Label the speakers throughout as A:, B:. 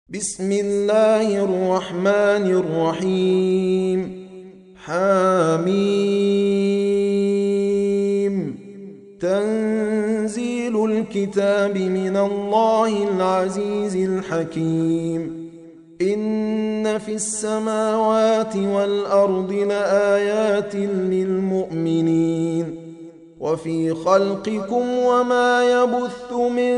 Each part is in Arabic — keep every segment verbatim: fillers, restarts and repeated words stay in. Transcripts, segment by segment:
A: بسم الله الرحمن الرحيم. حميم. تنزيل الكتاب من الله العزيز الحكيم. إن في السماوات والأرض لآيات للمؤمنين وفي خلقكم وما يبث من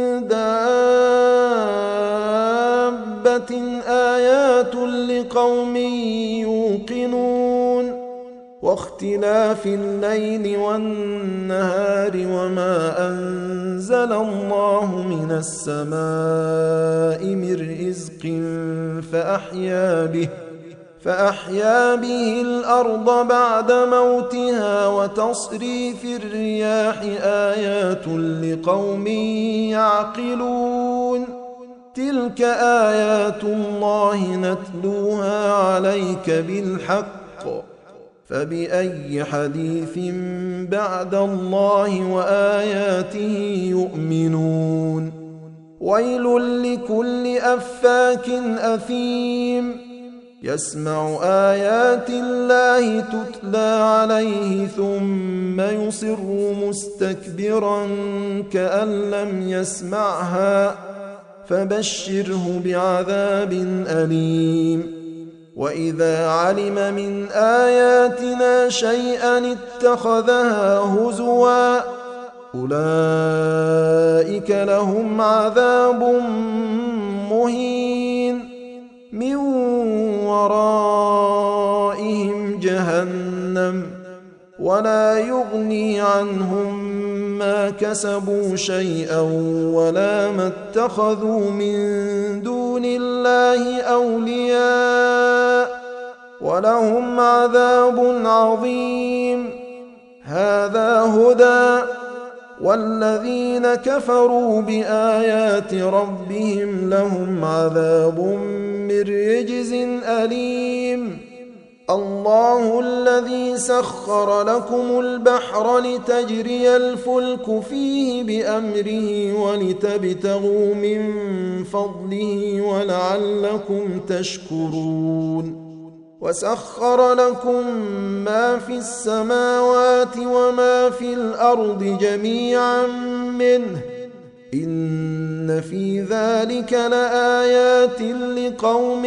A: دابة آيات لقوم يوقنون واختلاف الليل والنهار وما أنزل الله من السماء من رزق فأحيا به فأحيا به الأرض بعد موتها وتصريف الرياح آيات لقوم يعقلون تلك آيات الله نتلوها عليك بالحق فبأي حديث بعد الله وآياته يؤمنون ويل لكل أفاك أثيم يسمع آيات الله تتلى عليه ثم يصر مستكبرا كأن لم يسمعها فبشره بعذاب أليم وإذا علم من آياتنا شيئا اتخذها هزوا أولئك لهم عذاب مهين من ورائهم جهنم ولا يغني عنهم ما كسبوا شيئا ولا ما اتخذوا من دون الله أولياء ولهم عذاب عظيم هذا هدى والذين كفروا بآيات ربهم لهم عذاب من رجز أليم الله الذي سخر لكم البحر لتجري الفلك فيه بأمره ولتبتغوا من فضله ولعلكم تشكرون وسخر لكم ما في السماوات وما في الأرض جميعا منه إن في ذلك لآيات لقوم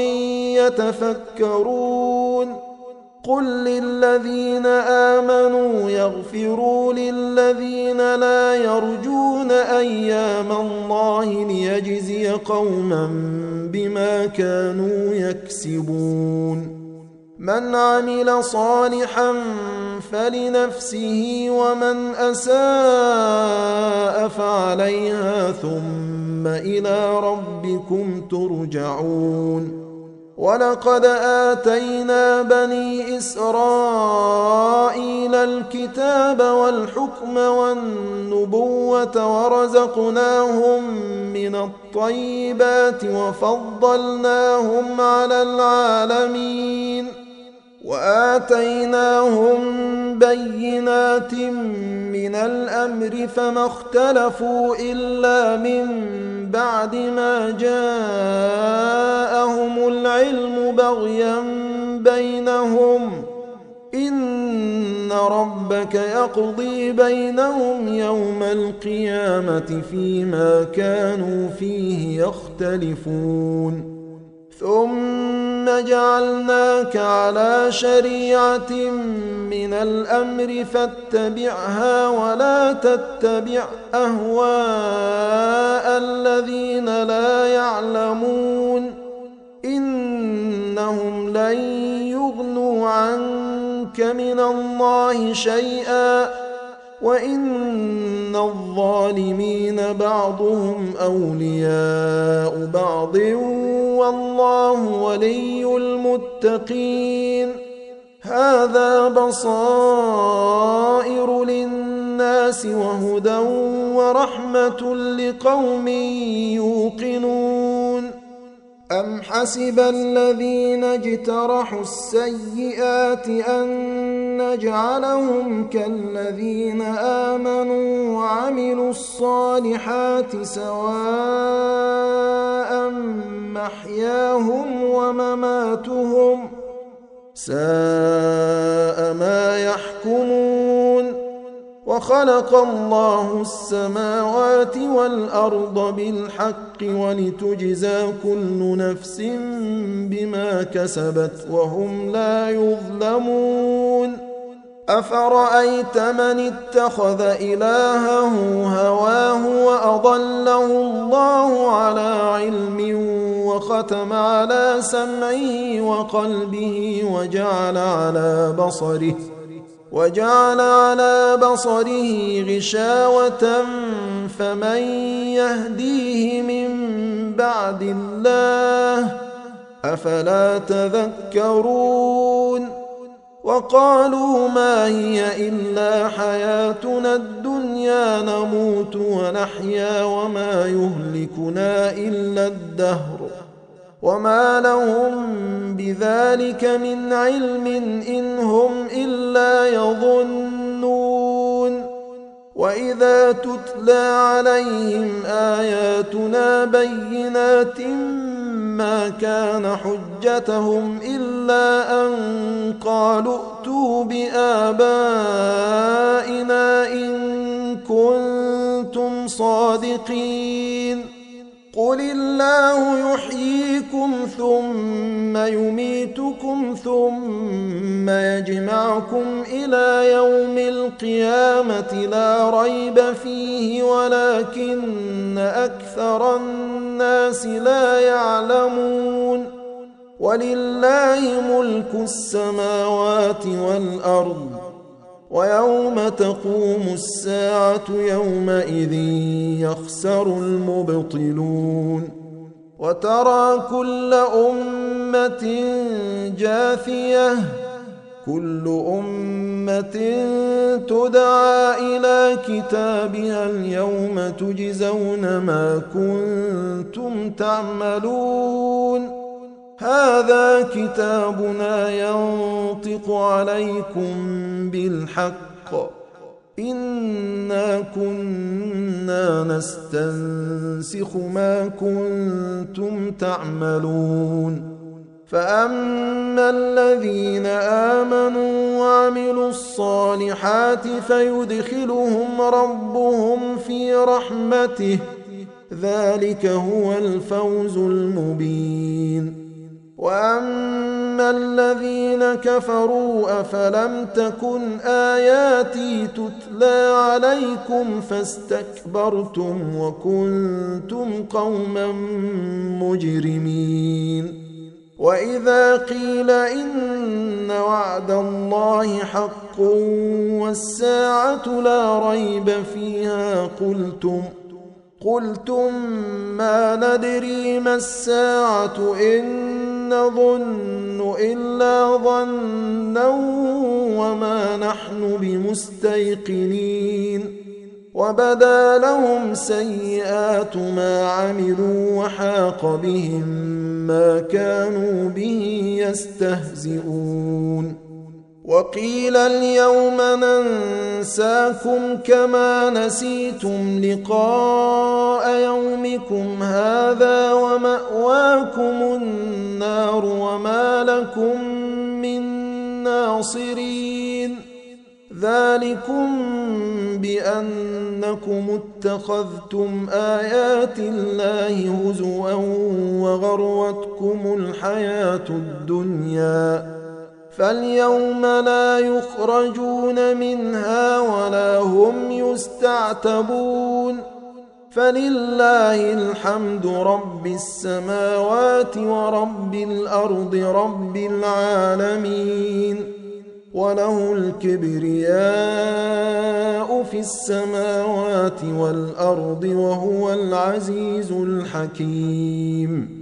A: يتفكرون قل للذين آمنوا يغفروا للذين لا يرجون أيام الله ليجزي قوما بما كانوا يكسبون من عمل صالحا فلنفسه ومن أساء فعليها ثم إلى ربكم ترجعون ولقد آتينا بني إسرائيل الكتاب والحكم والنبوة ورزقناهم من الطيبات وفضلناهم على العالمين وآتيناهم بينات من الأمر فما اختلفوا إلا من بعد ما جاءهم العلم بغيا بينهم إن ربك يقضي بينهم يوم القيامة فيما كانوا فيه يختلفون ثم جعلناك على شريعة من الأمر فاتبعها ولا تتبع أهواء الذين لا يعلمون إنهم لن يغنوا عنك من الله شيئا وإن الظالمين بعضهم أولياء بعض والله ولي المتقين هذا بصائر للناس وهدى ورحمة لقوم يوقنون أم حسب الذين اجترحوا السيئات أن نجعلهم كالذين آمنوا وعملوا الصالحات سواء محياهم ومماتهم ساء ما يحكمون. وخلق الله السماوات والأرض بالحق ولتجزى كل نفس بما كسبت وهم لا يظلمون. أفرأيت من اتخذ إلهه هواه وأضله الله على علم وختم على سمعه وقلبه وجعل على بصره وجعل على بصره غشاوة فمن يهديه من بعد الله أفلا تذكرون. وقالوا ما هي إلا حياتنا الدنيا نموت ونحيا وما يهلكنا إلا الدهر وما لهم بذلك من علم إن هم إلا يظنون. وإذا تتلى عليهم آياتنا بينات ما كان حجتهم إلا أن قالوا ائتوا بآبائنا إن كنتم صادقين. قل الله يحييكم ثم يميتكم ثم يجمعكم إلى يوم القيامة لا ريب فيه ولكن أكثر الناس لا يعلمون. ولله ملك السماوات والأرض ويوم تقوم الساعة يومئذ يخسر المبطلون. وترى كل أمة جاثية كل أمة تدعى إلى كتابها اليوم تجزون ما كنتم تعملون. هذا كتابنا ينطق عليكم بالحق إنا كنا نستنسخ ما كنتم تعملون. فأما الذين آمنوا وعملوا الصالحات فيدخلهم ربهم في رحمته ذلك هو الفوز المبين. وأما الذين كفروا أفلم تكن آياتي تتلى عليكم فاستكبرتم وكنتم قوما مجرمين. وإذا قيل إن وعد الله حق والساعة لا ريب فيها قلتم قلتم ما ندري ما الساعة إن نظن إلا ظنا وما نحن بمستيقنين. وبدا لهم سيئات ما عملوا وحاق بهم ما كانوا به يستهزئون. وقيل اليوم ننساكم كما نسيتم لقاء يومكم هذا ومأواكم النار وما لكم من ناصرين. ذلكم بأنكم اتخذتم آيات الله هزوا وغرتكم الحياة الدنيا فاليوم لا يخرجون منها ولا هم يستعتبون. فلله الحمد رب السماوات ورب الأرض رب العالمين وله الكبرياء في السماوات والأرض وهو العزيز الحكيم.